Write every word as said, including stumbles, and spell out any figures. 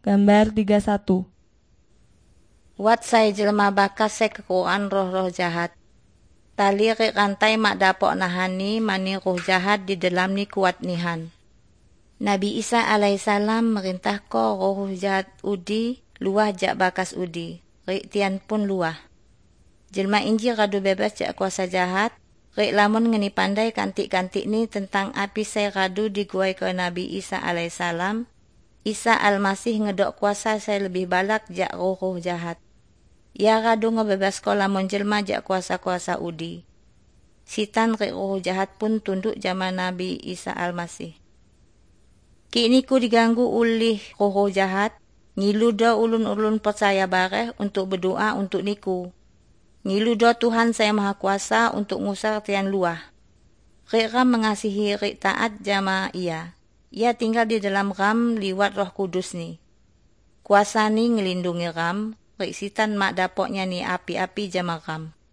Gambar tiga puluh satu. Wat saya jelema bakas saya kekuan roh-roh jahat. Tali rik rantai mak dapok nahani mani roh jahat di dalam ni kuat nihan. Nabi Isa alaihissalam merintah ko roh jahat udi luah jak bakas udi. Rik tian pun luah. Jelma inji radu bebas jak kuasa jahat. Rik lamun ngeni pandai kantik-kantik ni tentang api saya radu diguai ke Nabi Isa alaihissalam. Isa al-Masih ngedok kuasa saya lebih balak jak roh-roh jahat. Ia radu ngebebas ko lamun jelma jak kuasa-kuasa udi. Sitan rik roh jahat pun tunduk zaman Nabi Isa al-Masih. Kini ku diganggu ulih roh jahat. Ngilu do ulun-ulun percaya bareh untuk berdoa untuk niku. Ngilu do Tuhan saya maha kuasa untuk ngusar tian luah. Rik ram mengasihi rik taat jama ia. Ia tinggal di dalam ram liwat roh kudus ni. Kuasa ni ngelindungi ram. Rik sitan mak dapoknya ni api-api jama ram.